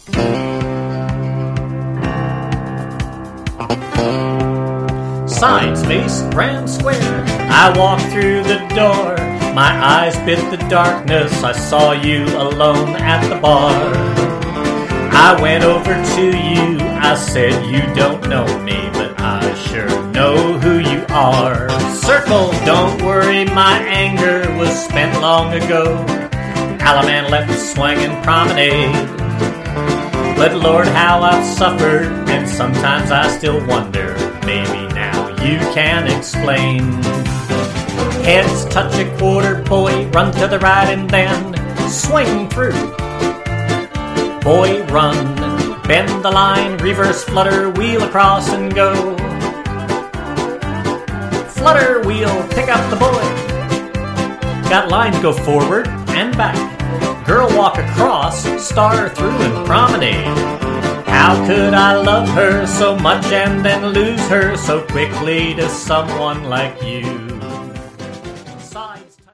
Sign space, Grand Square. I walked through the door. My eyes bit the darkness. I saw you alone at the bar. I went over to you. I said, you don't know me, but I sure know who you are. Circle, don't worry, my anger was spent long ago. Alaman left the swinging promenade. But Lord, how I've suffered, and sometimes I still wonder, maybe now you can explain. Heads touch a quarter, boy, run to the right and then swing through. Boy, run, bend the line, reverse, flutter, wheel across and go. Flutter, wheel, pick up the boy. Got line to go forward and back. Girl walk across, star through and promenade. How could I love her so much and then lose her so quickly to someone like you?